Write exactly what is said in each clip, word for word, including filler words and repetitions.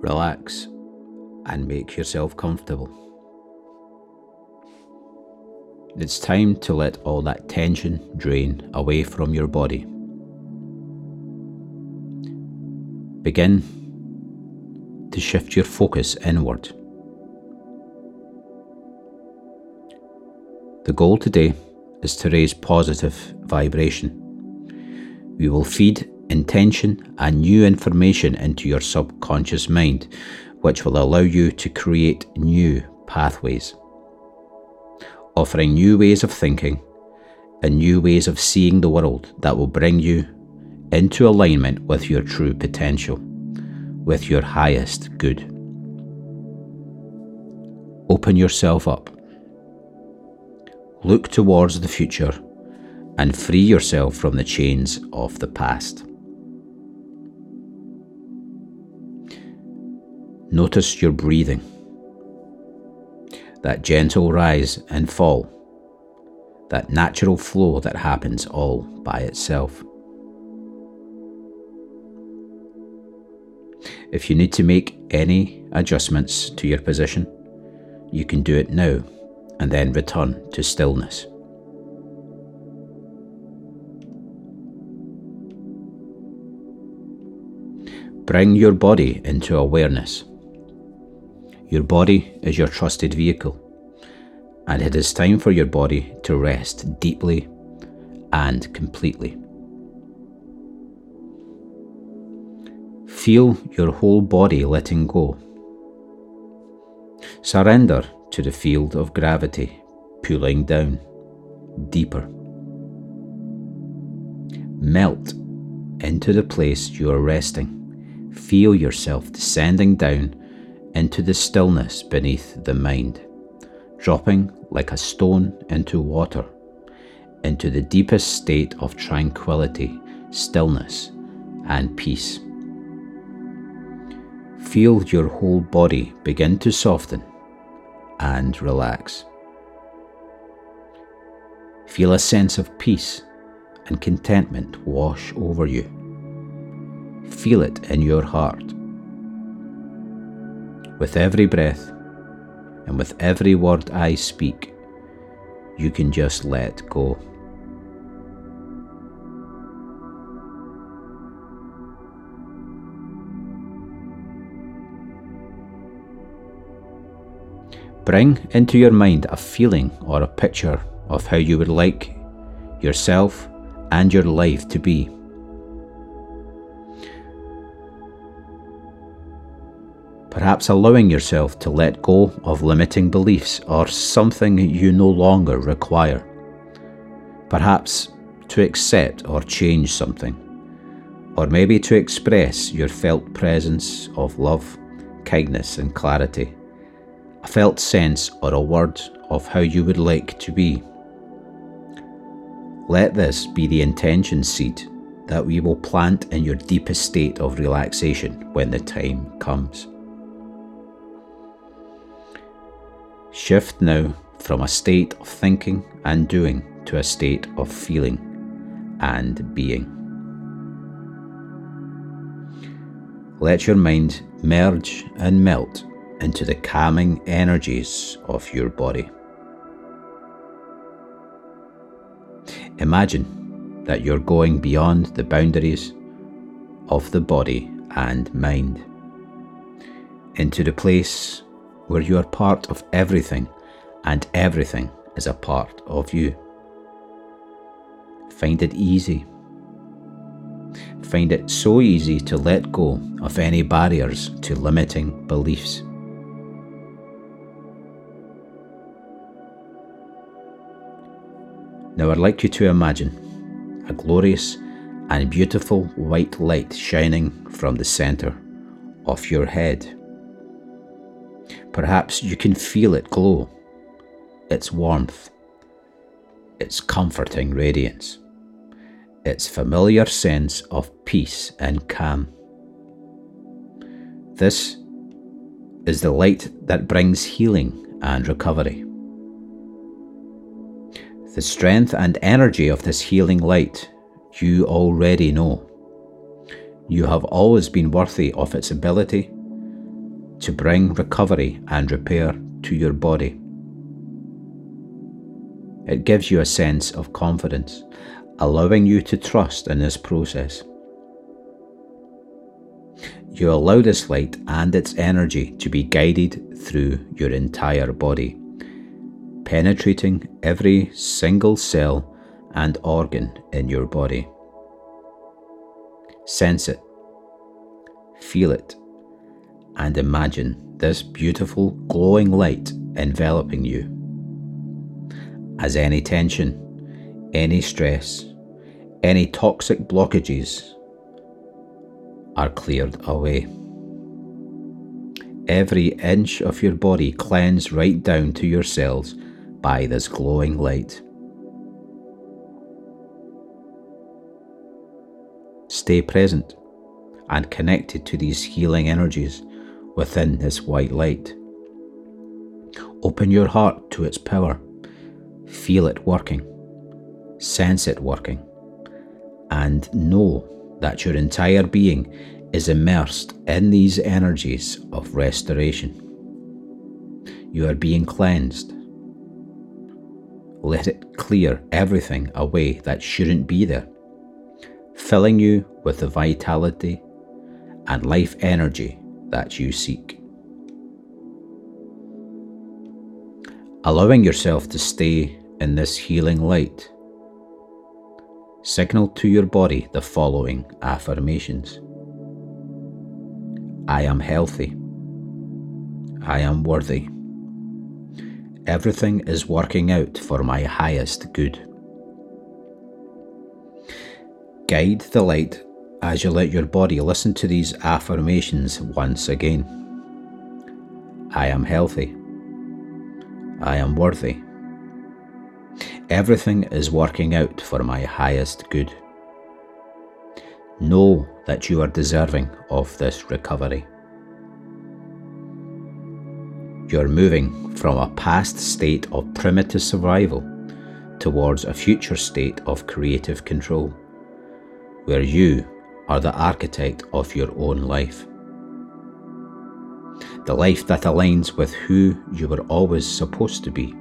Relax and make yourself comfortable. It's time to let all that tension drain away from your body. Begin to shift your focus inward. The goal today is to raise positive vibration. We will feed intention and new information into your subconscious mind, which will allow you to create new pathways, offering new ways of thinking and new ways of seeing the world that will bring you into alignment with your true potential, with your highest good. Open yourself up. Look towards the future and free yourself from the chains of the past. Notice your breathing, that gentle rise and fall, that natural flow that happens all by itself. If you need to make any adjustments to your position, you can do it now and then return to stillness. Bring your body into awareness. Your body is your trusted vehicle, and it is time for your body to rest deeply and completely. Feel your whole body letting go. Surrender to the field of gravity pulling down deeper. Melt into the place you are resting. Feel yourself descending down into the stillness beneath the mind, dropping like a stone into water, into the deepest state of tranquility, stillness, and peace. Feel your whole body begin to soften and relax. Feel a sense of peace and contentment wash over you. Feel it in your heart. With every breath and with every word I speak, you can just let go. Bring into your mind a feeling or a picture of how you would like yourself and your life to be. Perhaps allowing yourself to let go of limiting beliefs or something you no longer require. Perhaps to accept or change something, or maybe to express your felt presence of love, kindness and clarity, a felt sense or a word of how you would like to be. Let this be the intention seed that we will plant in your deepest state of relaxation when the time comes. Shift now from a state of thinking and doing to a state of feeling and being. Let your mind merge and melt into the calming energies of your body. Imagine that you're going beyond the boundaries of the body and mind, into the place where you are part of everything and everything is a part of you. Find it easy. Find it so easy to let go of any barriers to limiting beliefs. Now I'd like you to imagine a glorious and beautiful white light shining from the center of your head. Perhaps you can feel it glow, its warmth, its comforting radiance, its familiar sense of peace and calm. This is the light that brings healing and recovery. The strength and energy of this healing light you already know. You have always been worthy of its ability to bring recovery and repair to your body. It gives you a sense of confidence, allowing you to trust in this process. You allow this light and its energy to be guided through your entire body, penetrating every single cell and organ in your body. Sense it, feel it, and imagine this beautiful glowing light enveloping you. As any tension, any stress, any toxic blockages are cleared away. Every inch of your body cleansed right down to your cells by this glowing light. Stay present and connected to these healing energies within this white light. Open your heart to its power. Feel it working. Sense it working. And know that your entire being is immersed in these energies of restoration. You are being cleansed. Let it clear everything away that shouldn't be there, filling you with the vitality and life energy that you seek. Allowing yourself to stay in this healing light, signal to your body the following affirmations. I am healthy. I am worthy. Everything is working out for my highest good. Guide the light as you let your body listen to these affirmations once again. I am healthy. I am worthy. Everything is working out for my highest good. Know that you are deserving of this recovery. You're moving from a past state of primitive survival towards a future state of creative control, where you are the architect of your own life. The life that aligns with who you were always supposed to be.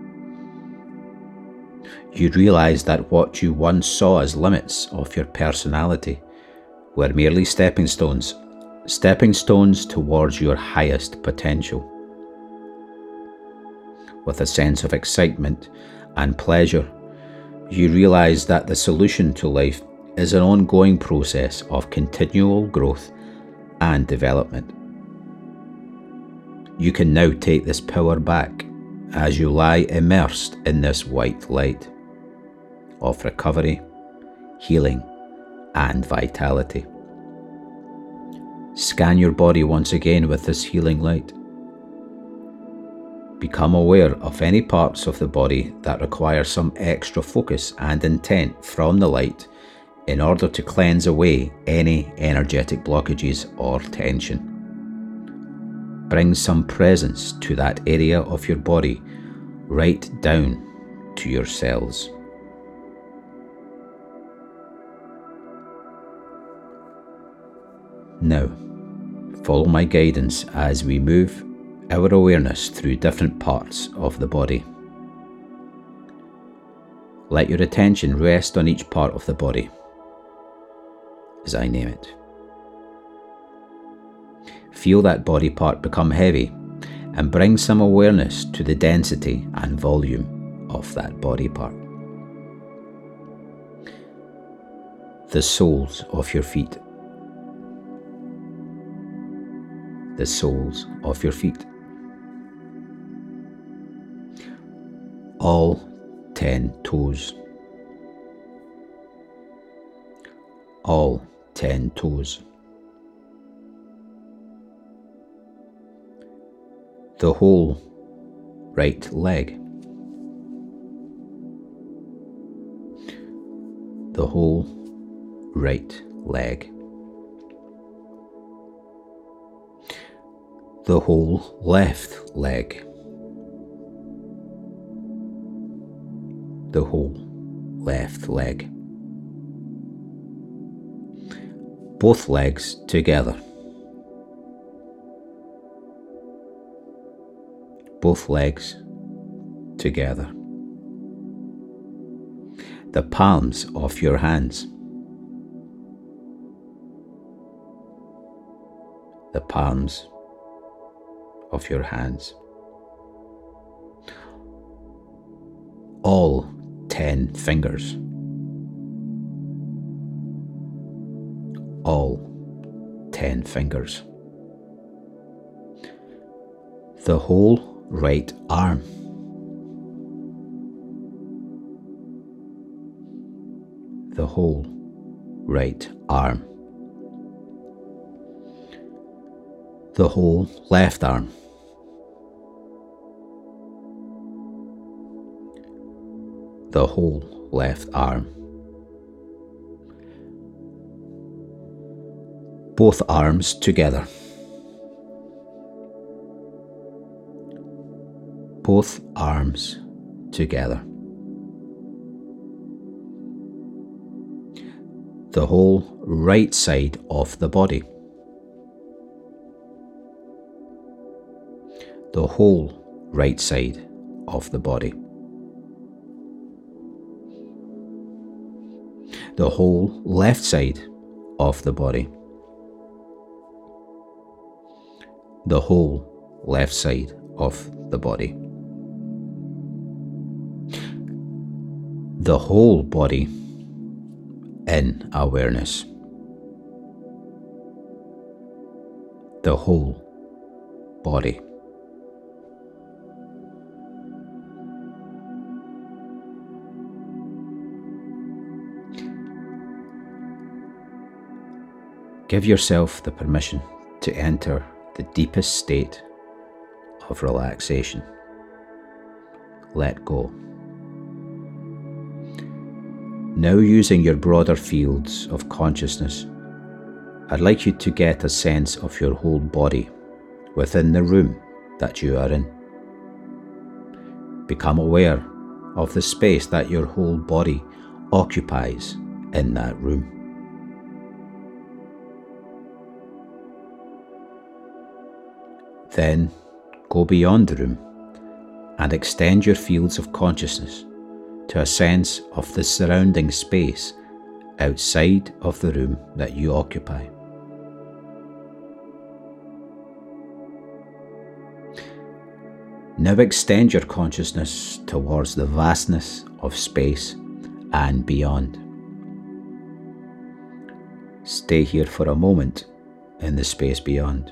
You realize that what you once saw as limits of your personality were merely stepping stones, stepping stones towards your highest potential. With a sense of excitement and pleasure, you realize that the solution to life is an ongoing process of continual growth and development. You can now take this power back as you lie immersed in this white light of recovery, healing, and vitality. Scan your body once again with this healing light. Become aware of any parts of the body that require some extra focus and intent from the light in order to cleanse away any energetic blockages or tension. Bring some presence to that area of your body, right down to your cells. Now, follow my guidance as we move our awareness through different parts of the body. Let your attention rest on each part of the body as I name it. Feel that body part become heavy and bring some awareness to the density and volume of that body part. The soles of your feet. The soles of your feet. All ten toes. All ten toes. The whole right leg. The whole right leg. The whole left leg. The whole left leg. Both legs together. both legs together. The palms of your hands. The palms of your hands. All ten fingers. All ten fingers. The whole right arm. The whole right arm. The whole left arm. The whole left arm. Both arms together. Both arms together. The whole right side of the body. The whole right side of the body. The whole left side of the body. The whole left side of the body. The whole body in awareness. The whole body. Give yourself the permission to enter the deepest state of relaxation. Let go. Now, using your broader fields of consciousness, I'd like you to get a sense of your whole body within the room that you are in. Become aware of the space that your whole body occupies in that room. Then go beyond the room and extend your fields of consciousness to a sense of the surrounding space outside of the room that you occupy. Now extend your consciousness towards the vastness of space and beyond. Stay here for a moment in the space beyond.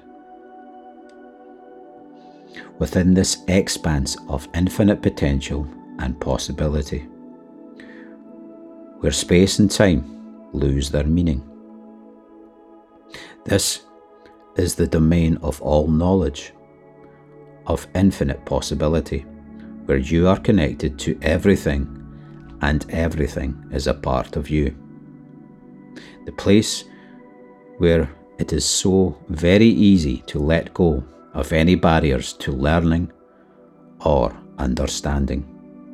Within this expanse of infinite potential and possibility, where space and time lose their meaning. This is the domain of all knowledge, of infinite possibility, where you are connected to everything and everything is a part of you. The place where it is so very easy to let go of any barriers to learning or understanding.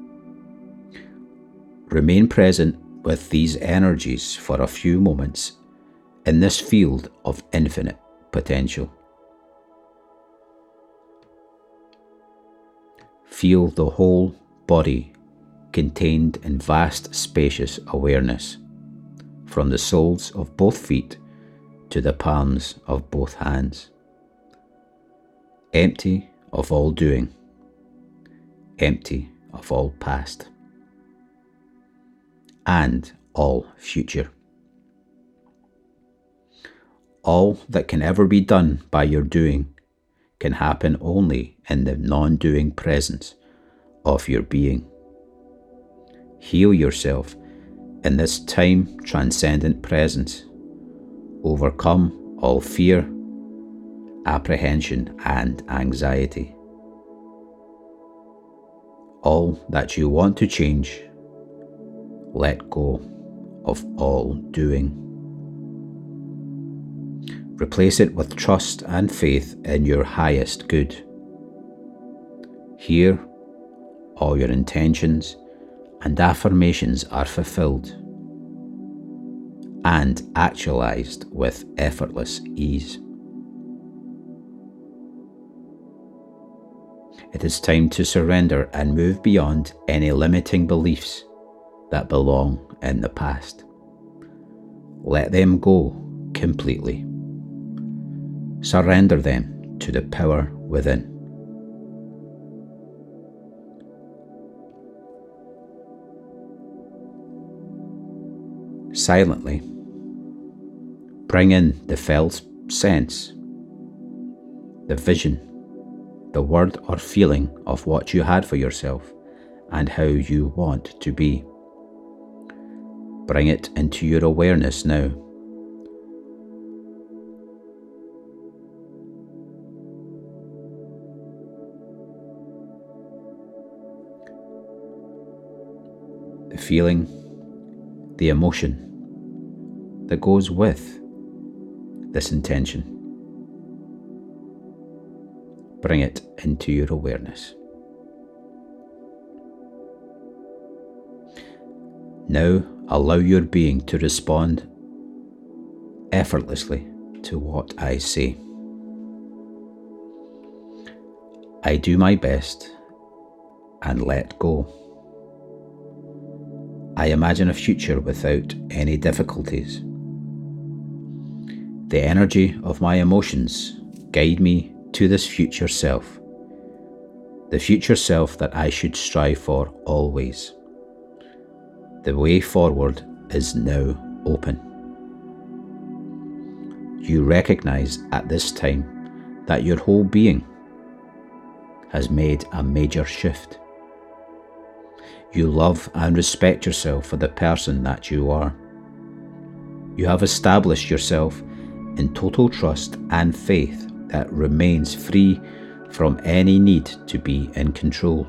Remain present with these energies for a few moments in this field of infinite potential. Feel the whole body contained in vast spacious awareness, from the soles of both feet to the palms of both hands. Empty of all doing, empty of all past, and all future. All that can ever be done by your doing can happen only in the non-doing presence of your being. Heal yourself in this time-transcendent presence. Overcome all fear, apprehension and anxiety. All that you want to change, let go of all doing. Replace it with trust and faith in your highest good. Here, all your intentions and affirmations are fulfilled and actualized with effortless ease. It is time to surrender and move beyond any limiting beliefs that belong in the past. Let them go completely. Surrender them to the power within. Silently, bring in the felt sense, the vision, the word or feeling of what you had for yourself and how you want to be. Bring it into your awareness now. The feeling, the emotion that goes with this intention. Bring it into your awareness. Now allow your being to respond effortlessly to what I say. I do my best and let go. I imagine a future without any difficulties. The energy of my emotions guide me to this future self, the future self that I should strive for always. The way forward is now open. You recognize at this time that your whole being has made a major shift. You love and respect yourself for the person that you are. You have established yourself in total trust and faith that remains free from any need to be in control.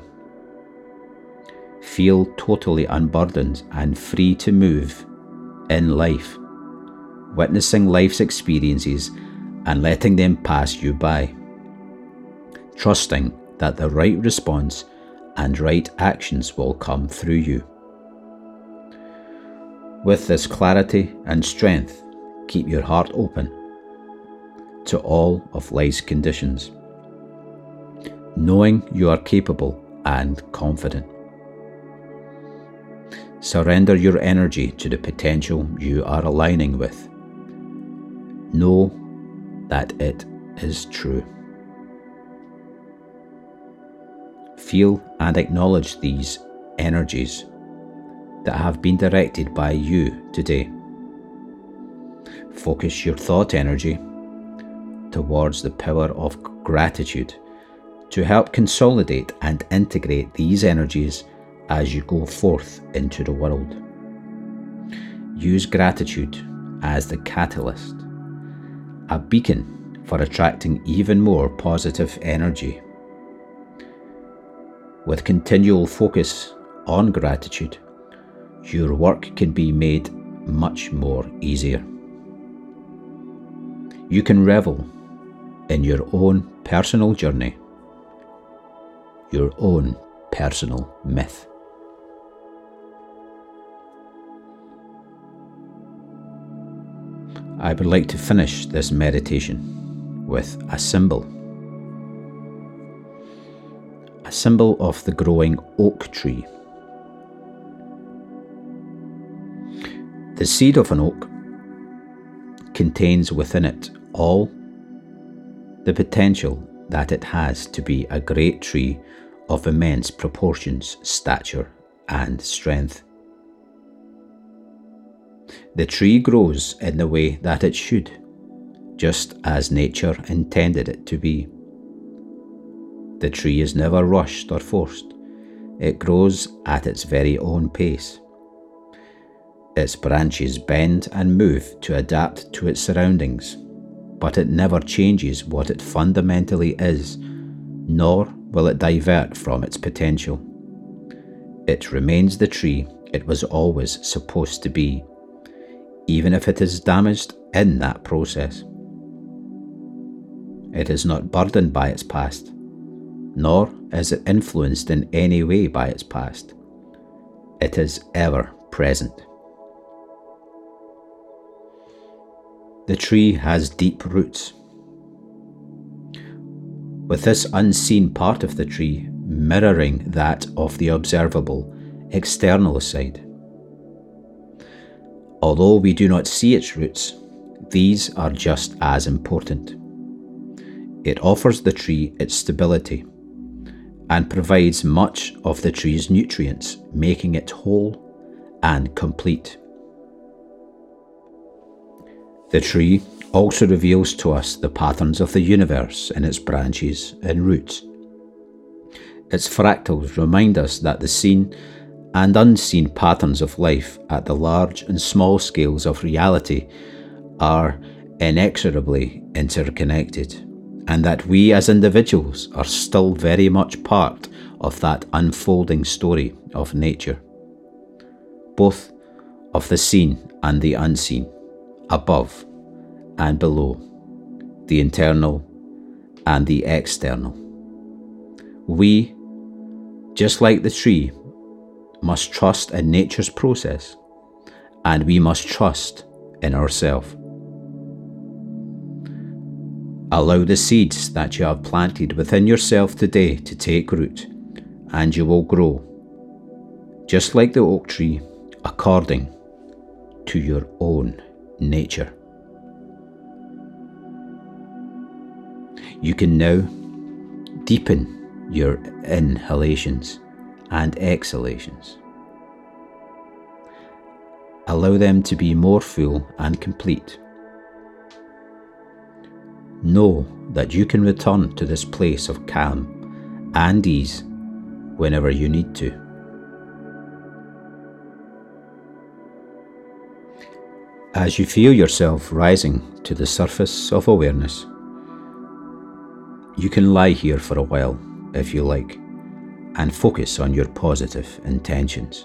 Feel totally unburdened and free to move in life, witnessing life's experiences and letting them pass you by, trusting that the right response and right actions will come through you. With this clarity and strength, keep your heart open to all of life's conditions, knowing you are capable and confident. Surrender your energy to the potential you are aligning with. Know that it is true. Feel and acknowledge these energies that have been directed by you today. Focus your thought energy towards the power of gratitude to help consolidate and integrate these energies as you go forth into the world. Use gratitude as the catalyst, a beacon for attracting even more positive energy. With continual focus on gratitude, your work can be made much more easier. You can revel in your own personal journey, your own personal myth. I would like to finish this meditation with a symbol. A symbol of the growing oak tree. The seed of an oak contains within it all the potential that it has to be a great tree of immense proportions, stature, and strength. The tree grows in the way that it should, just as nature intended it to be. The tree is never rushed or forced. It grows at its very own pace. Its branches bend and move to adapt to its surroundings, but it never changes what it fundamentally is, nor will it divert from its potential. It remains the tree it was always supposed to be, even if it is damaged in that process. It is not burdened by its past, nor is it influenced in any way by its past. It is ever present. The tree has deep roots. with this unseen part of the tree mirroring that of the observable, external side. Although we do not see its roots, these are just as important. It offers the tree its stability and provides much of the tree's nutrients, making it whole and complete. The tree also reveals to us the patterns of the universe in its branches and roots. Its fractals remind us that the seen and unseen patterns of life at the large and small scales of reality are inexorably interconnected, and that we as individuals are still very much part of that unfolding story of nature, both of the seen and the unseen, above and below, the internal and the external. We, just like the tree, must trust in nature's process, and we must trust in ourselves. Allow the seeds that you have planted within yourself today to take root, and you will grow, just like the oak tree, according to your own nature. You can now deepen your inhalations and exhalations. Allow them to be more full and complete. Know that you can return to this place of calm and ease whenever you need to. As you feel yourself rising to the surface of awareness, you can lie here for a while if you like, and focus on your positive intentions.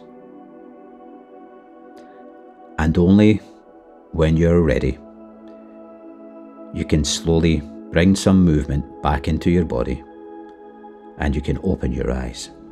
And only when you're ready, you can slowly bring some movement back into your body, and you can open your eyes.